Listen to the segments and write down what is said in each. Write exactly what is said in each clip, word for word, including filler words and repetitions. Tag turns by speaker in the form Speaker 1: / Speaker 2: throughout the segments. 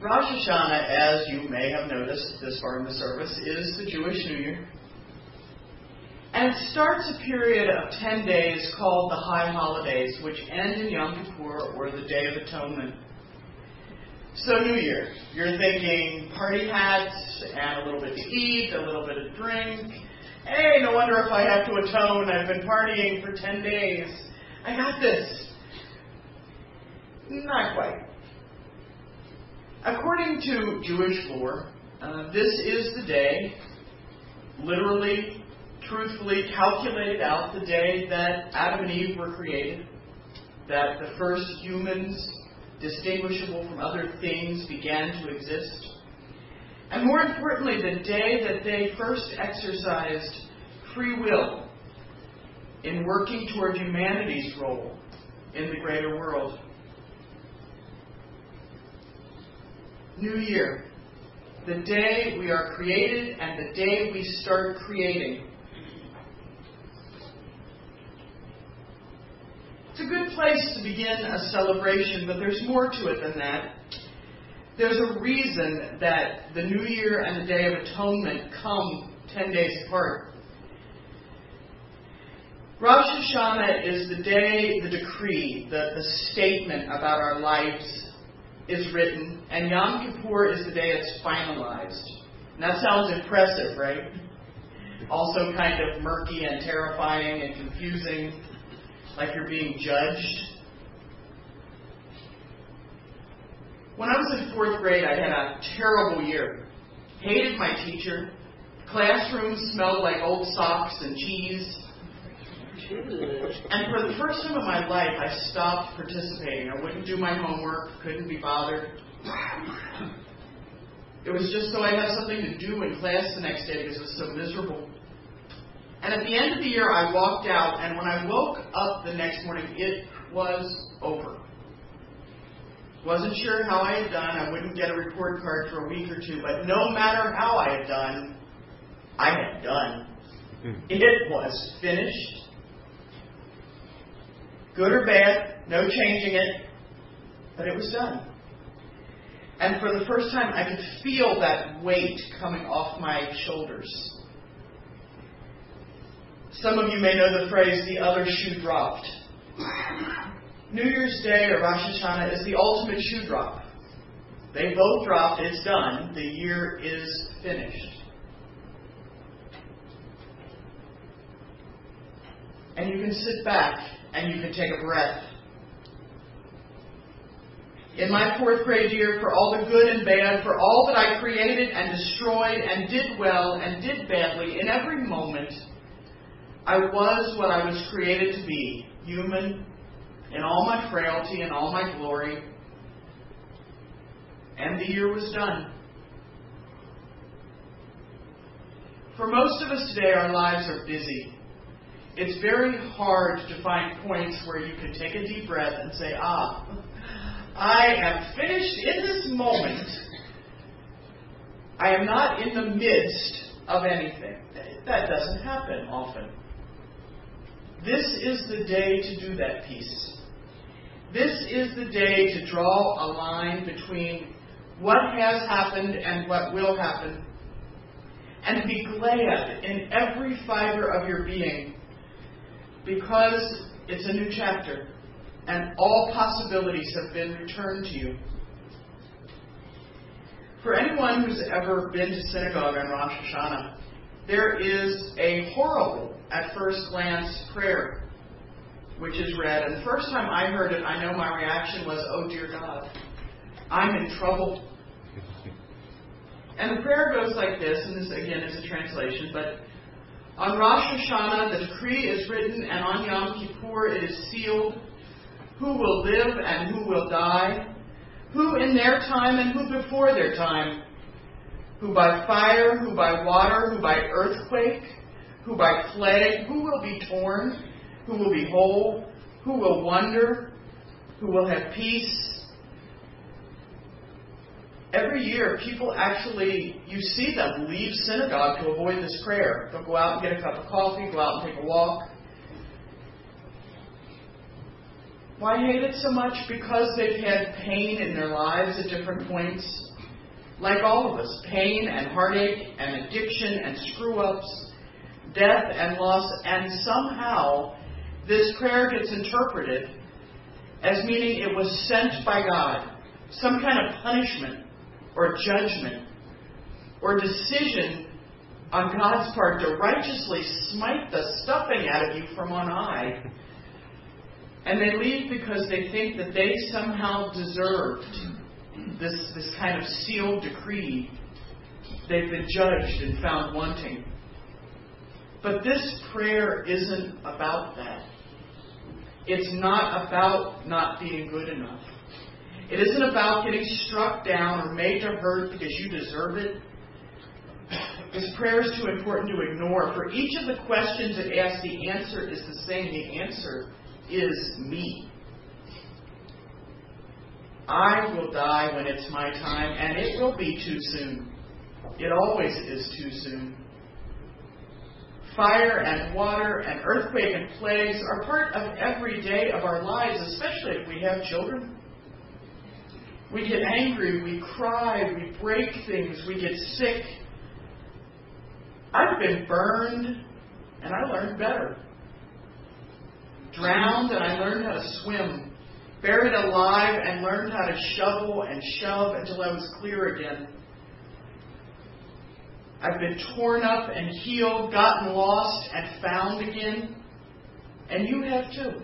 Speaker 1: Rosh Hashanah, as you may have noticed this far in the service, is the Jewish New Year. And it starts a period of ten days called the High Holidays, which end in Yom Kippur, or the Day of Atonement. So New Year, you're thinking party hats and a little bit to eat, a little bit of drink. Hey, no wonder if I have to atone, I've been partying for ten days. I got this. Not quite. According to Jewish lore, uh, this is the day, literally, truthfully calculated out, the day that Adam and Eve were created, that the first humans, distinguishable from other things, began to exist. And more importantly, the day that they first exercised free will in working toward humanity's role in the greater world. New Year, the day we are created and the day we start creating. It's a good place to begin a celebration, but there's more to it than that. There's a reason that the New Year and the Day of Atonement come ten days apart. Rosh Hashanah is the day the decree, the, the statement about our lives is written, and Yom Kippur is the day it's finalized. And that sounds impressive, right? Also kind of murky and terrifying and confusing, like you're being judged. When I was in fourth grade, I had a terrible year. Hated my teacher. Classrooms smelled like old socks and cheese. And for the first time in my life, I stopped participating. I wouldn't do my homework, couldn't be bothered. It was just so I'd have something to do in class the next day because it was so miserable. And at the end of the year, I walked out, and when I woke up the next morning, it was over. Wasn't sure how I had done. I wouldn't get a report card for a week or two, but no matter how I had done, I had done. It was finished. Good or bad, no changing it, but it was done. And for the first time, I could feel that weight coming off my shoulders. Some of you may know the phrase, the other shoe dropped. New Year's Day or Rosh Hashanah is the ultimate shoe drop. They both dropped, it's done, the year is finished. And you can sit back and you can take a breath. In my fourth grade year, for all the good and bad, for all that I created and destroyed and did well and did badly, in every moment, I was what I was created to be, human, in all my frailty and all my glory. And the year was done. For most of us today, our lives are busy. It's very hard to find points where you can take a deep breath and say, ah, I am finished in this moment. I am not in the midst of anything. That doesn't happen often. This is the day to do that piece. This is the day to draw a line between what has happened and what will happen, and to be glad in every fiber of your being, because it's a new chapter, and all possibilities have been returned to you. For anyone who's ever been to synagogue on Rosh Hashanah, there is a horrible, at first glance, prayer, which is read. And the first time I heard it, I know my reaction was, oh dear God, I'm in trouble. And the prayer goes like this, and this again is a translation, but on Rosh Hashanah the decree is written, and on Yom Kippur it is sealed, who will live and who will die, who in their time and who before their time, who by fire, who by water, who by earthquake, who by plague, who will be torn, who will be whole, who will wonder, who will have peace. Every year, people actually, you see them leave synagogue to avoid this prayer. They'll go out and get a cup of coffee, go out and take a walk. Why hate it so much? Because they've had pain in their lives at different points. like all of us, pain and heartache and addiction and screw-ups, death and loss, and somehow this prayer gets interpreted as meaning it was sent by God, some kind of punishment or judgment or decision on God's part to righteously smite the stuffing out of you from on high. And they leave because they think that they somehow deserved this, this kind of sealed decree. They've been judged and found wanting. But this prayer isn't about that. It's not about not being good enough. It isn't about getting struck down or made to hurt because you deserve it. This prayer is too important to ignore. For each of the questions it asks, the answer is the same. The answer is me. I will die when it's my time, and it will be too soon. It always is too soon. Fire and water and earthquake and plagues are part of every day of our lives, especially if we have children. We get angry, we cry, we break things, we get sick. I've been burned, and I learned better. Drowned, and I learned how to swim. Buried alive, and learned how to shovel and shove until I was clear again. I've been torn up and healed, gotten lost and found again. And you have too.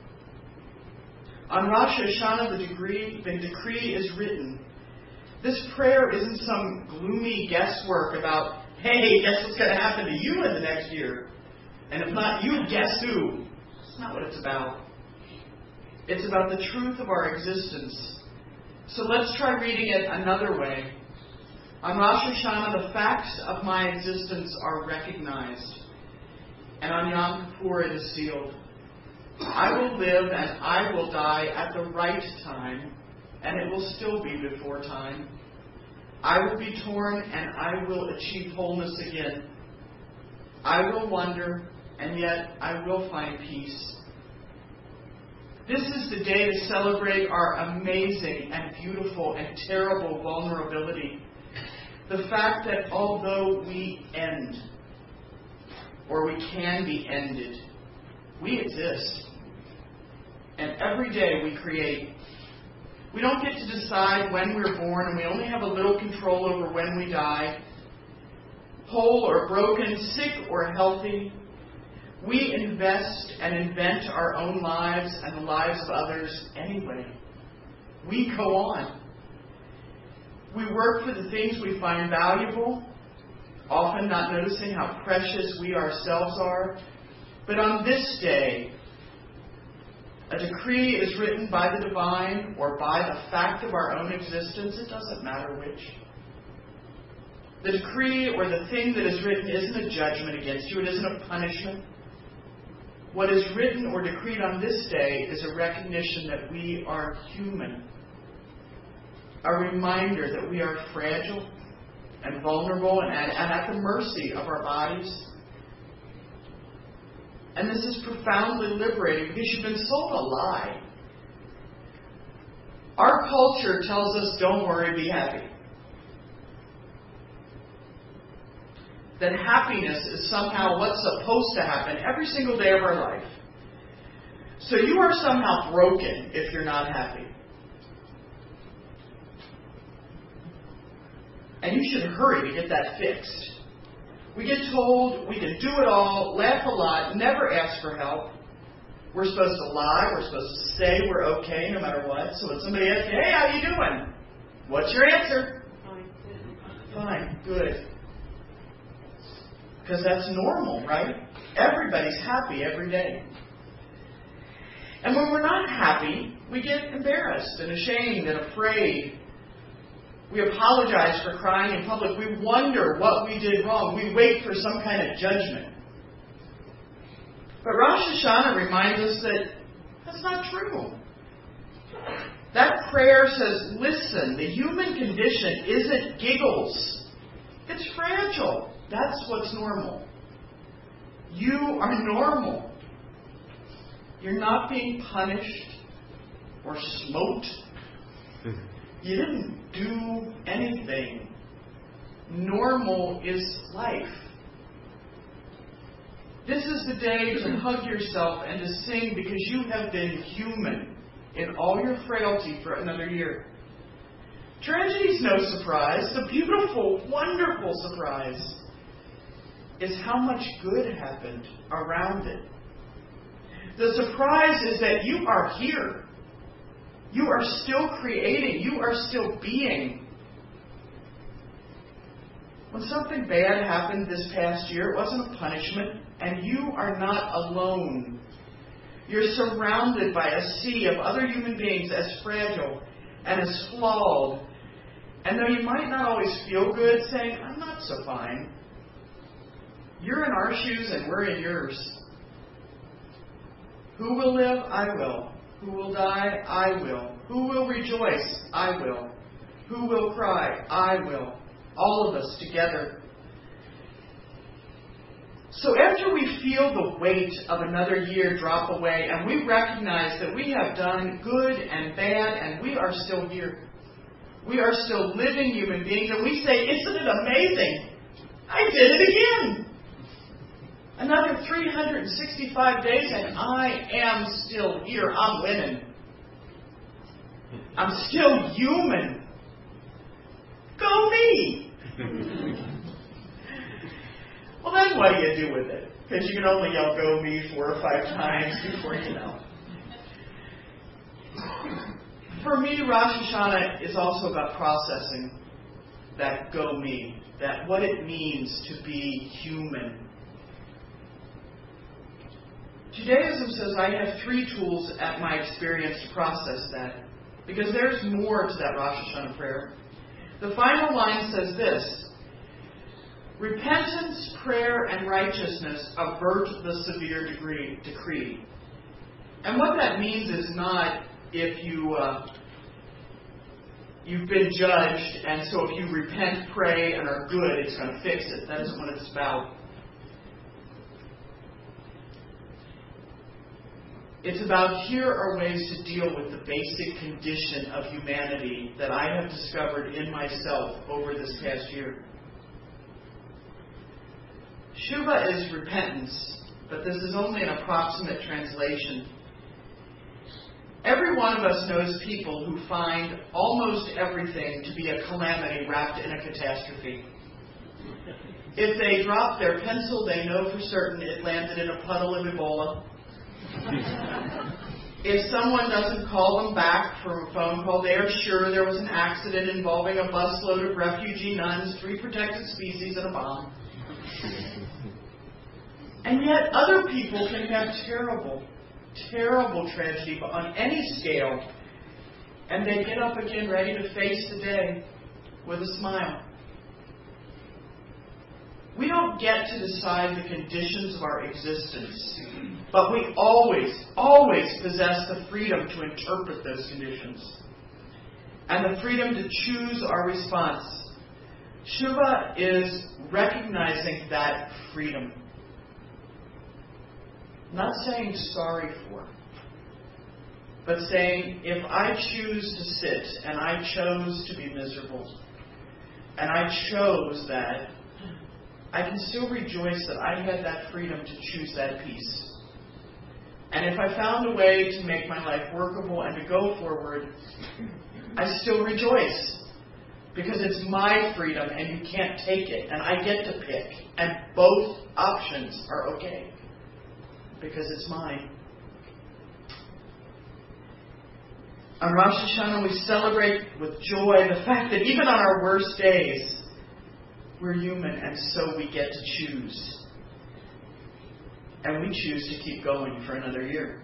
Speaker 1: On Rosh Hashanah, the decree, the decree is written. This prayer isn't some gloomy guesswork about, hey, guess what's going to happen to you in the next year? And if not you, guess who? That's not what it's about. It's about the truth of our existence. So let's try reading it another way. On Rosh Hashanah, the facts of my existence are recognized. And on Yom Kippur, it is sealed. I will live and I will die at the right time, and it will still be before time. I will be torn and I will achieve wholeness again. I will wonder, and yet I will find peace. This is the day to celebrate our amazing and beautiful and terrible vulnerability. The fact that although we end, or we can be ended, we exist. And every day we create. We don't get to decide when we're born, and we only have a little control over when we die. Whole or broken, sick or healthy, we invest and invent our own lives and the lives of others anyway. We go on. We work for the things we find valuable, often not noticing how precious we ourselves are. But on this day, a decree is written by the divine or by the fact of our own existence. It doesn't matter which. The decree or the thing that is written isn't a judgment against you. It isn't a punishment. What is written or decreed on this day is a recognition that we are human. A reminder that we are fragile and vulnerable and at, and at the mercy of our bodies. And this is profoundly liberating because you've been sold a lie. Our culture tells us, don't worry, be happy. That happiness is somehow what's supposed to happen every single day of our life. So you are somehow broken if you're not happy. And you should hurry to get that fixed. We get told we can do it all, laugh a lot, never ask for help. We're supposed to lie. We're supposed to say we're okay no matter what. So when somebody asks you, hey, how you doing? What's your answer? Fine. Fine. Good. Because that's normal, right? Everybody's happy every day. And when we're not happy, we get embarrassed and ashamed and afraid. We apologize for crying in public. We wonder what we did wrong. We wait for some kind of judgment. But Rosh Hashanah reminds us that that's not true. That prayer says, listen, the human condition isn't giggles. It's fragile. That's what's normal. You are normal. You're not being punished or smote. You didn't do anything normal is life. This is the day to hug yourself and to sing because you have been human in all your frailty for another year. Tragedy's no surprise. The beautiful, wonderful surprise is how much good happened around it. The surprise is that you are here. You are still creating. You are still being. When something bad happened this past year, it wasn't a punishment, and you are not alone. You're surrounded by a sea of other human beings as fragile and as flawed. And though you might not always feel good saying, I'm not so fine, you're in our shoes and we're in yours. Who will live? I will. Who will die? I will. Who will rejoice? I will. Who will cry? I will. All of us together. So after we feel the weight of another year drop away and we recognize that we have done good and bad and we are still here. We are still living human beings and we say, isn't it amazing? I did it again. Another three hundred sixty-five days and I am still here. I'm winning. I'm still human. Go me. Well, then what do you do with it? Because you can only yell go me four or five times before you know. For me, Rosh Hashanah is also about processing that go me, that what it means to be human. Judaism says I have three tools at my experience to process that, because there's more to that Rosh Hashanah prayer. The final line says this: repentance, prayer, and righteousness avert the severe degree, decree. And what that means is not if you, uh, you've been judged, and so if you repent, pray, and are good, it's going to fix it. That isn't what it's about. It's about here are ways to deal with the basic condition of humanity that I have discovered in myself over this past year. Shuvah is repentance, but this is only an approximate translation. Every one of us knows people who find almost everything to be a calamity wrapped in a catastrophe. If they drop their pencil, they know for certain it landed in a puddle of Ebola. If someone doesn't call them back from a phone call, they are sure there was an accident involving a busload of refugee nuns, three protected species, and a bomb. And yet other people can have terrible, terrible tragedy on any scale, and they get up again ready to face the day with a smile. We don't get to decide the conditions of our existence, but we always, always possess the freedom to interpret those conditions and the freedom to choose our response. Shuvah is recognizing that freedom. Not saying sorry for, but saying if I choose to sit and I chose to be miserable and I chose that, I can still rejoice that I had that freedom to choose that peace. And if I found a way to make my life workable and to go forward, I still rejoice. Because it's my freedom and you can't take it. And I get to pick. And both options are okay. Because it's mine. On Rosh Hashanah, we celebrate with joy the fact that even on our worst days, we're human, and so we get to choose. And we choose to keep going for another year.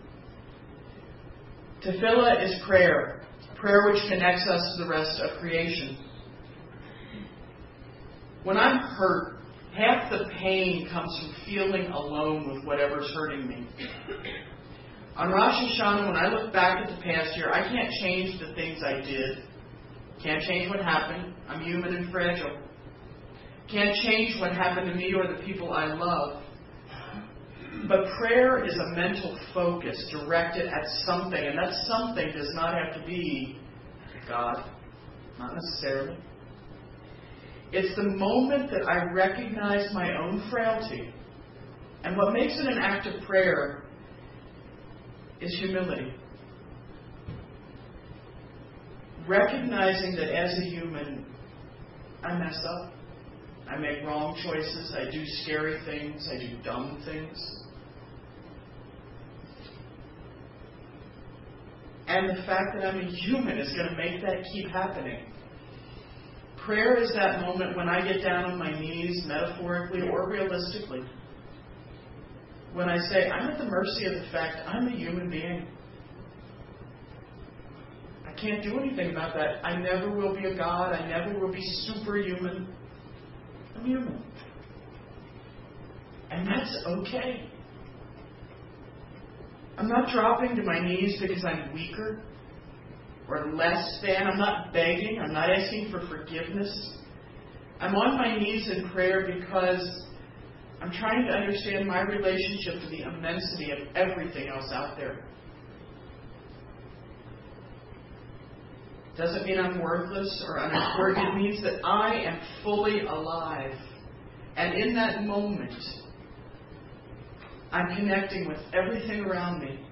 Speaker 1: Tefillah is prayer. Prayer which connects us to the rest of creation. When I'm hurt, half the pain comes from feeling alone with whatever's hurting me. On Rosh Hashanah, when I look back at the past year, I can't change the things I did. Can't change what happened. I'm human and fragile. Can't change what happened to me or the people I love. But prayer is a mental focus directed at something, and that something does not have to be God. Not necessarily. It's the moment that I recognize my own frailty. And what makes it an act of prayer is humility. Recognizing that as a human, I mess up. I make wrong choices. I do scary things. I do dumb things. And the fact that I'm a human is going to make that keep happening. Prayer is that moment when I get down on my knees, metaphorically or realistically, when I say, I'm at the mercy of the fact I'm a human being. I can't do anything about that. I never will be a God. I never will be superhuman. I'm human. And that's okay. I'm not dropping to my knees because I'm weaker or less than. I'm not begging. I'm not asking for forgiveness. I'm on my knees in prayer because I'm trying to understand my relationship to the immensity of everything else out there. Doesn't mean I'm worthless or unimportant. It means that I am fully alive. And in that moment, I'm connecting with everything around me.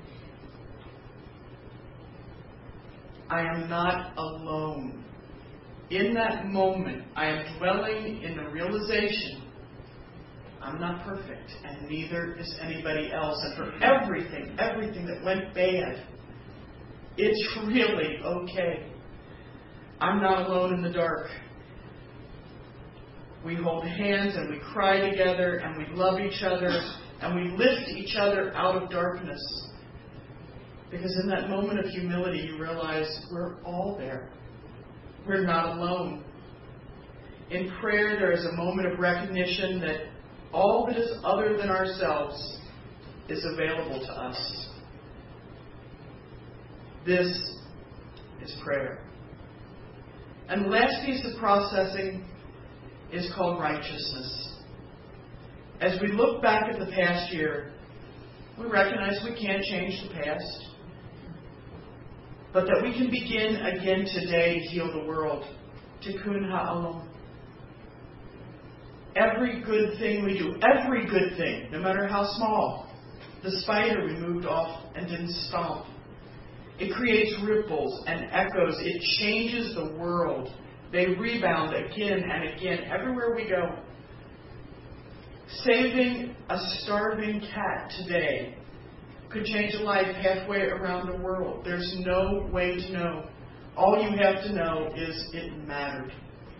Speaker 1: I am not alone. In that moment, I am dwelling in the realization I'm not perfect, and neither is anybody else. And for everything, everything that went bad, it's really okay. I'm not alone in the dark. We hold hands and we cry together and we love each other and we lift each other out of darkness. Because in that moment of humility, you realize we're all there. We're not alone. In prayer, there is a moment of recognition that all that is other than ourselves is available to us. This is prayer. And the last piece of processing is called righteousness. As we look back at the past year, we recognize we can't change the past, but that we can begin again today to heal the world. Tikkun ha'olam. Every good thing we do, every good thing, no matter how small, the spider we moved off and didn't stomp. It creates ripples and echoes. It changes the world. They rebound again and again everywhere we go. Saving a starving cat today could change a life halfway around the world. There's no way to know. All you have to know is it mattered.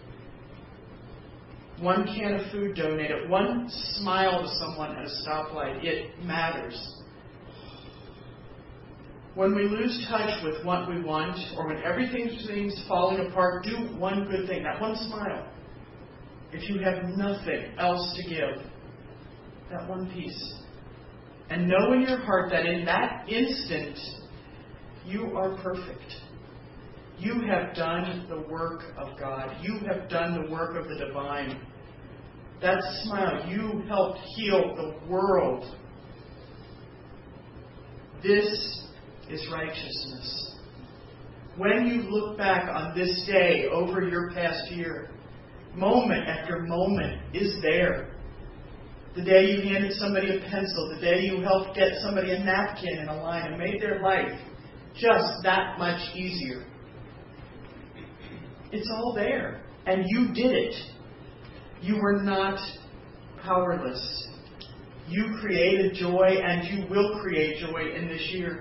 Speaker 1: One can of food donated, one smile to someone at a stoplight, it matters. When we lose touch with what we want, or when everything seems falling apart, do one good thing, that one smile. If you have nothing else to give, that one piece. And know in your heart that in that instant, you are perfect. You have done the work of God. You have done the work of the divine. That smile, you helped heal the world. This is righteousness. When you look back on this day over your past year, moment after moment is there. The day you handed somebody a pencil, the day you helped get somebody a napkin in a line and made their life just that much easier. It's all there. And you did it. You were not powerless. You created joy and you will create joy in this year.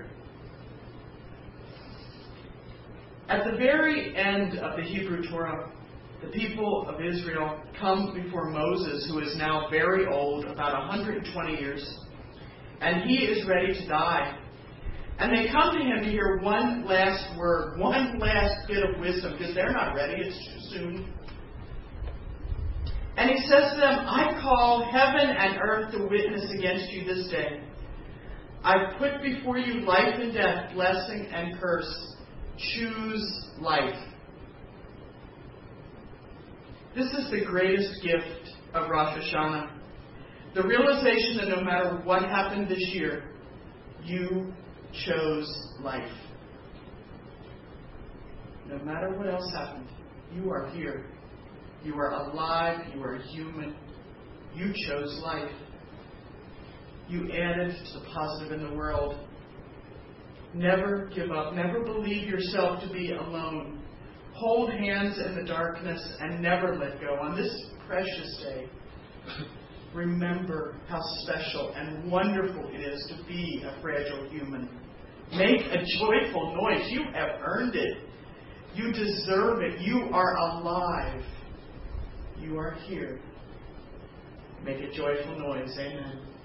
Speaker 1: At the very end of the Hebrew Torah, the people of Israel come before Moses, who is now very old, about one hundred twenty years, and he is ready to die. And they come to him to hear one last word, one last bit of wisdom, because they're not ready, it's too soon. And he says to them, I call heaven and earth to witness against you this day. I put before you life and death, blessing and curse. Choose life. This is the greatest gift of Rosh Hashanah. The realization that no matter what happened this year, you chose life. No matter what else happened, you are here. You are alive. You are human. You chose life. You added to the positive in the world. Never give up. Never believe yourself to be alone. Hold hands in the darkness and never let go. On this precious day, remember how special and wonderful it is to be a fragile human. Make a joyful noise. You have earned it. You deserve it. You are alive. You are here. Make a joyful noise. Amen.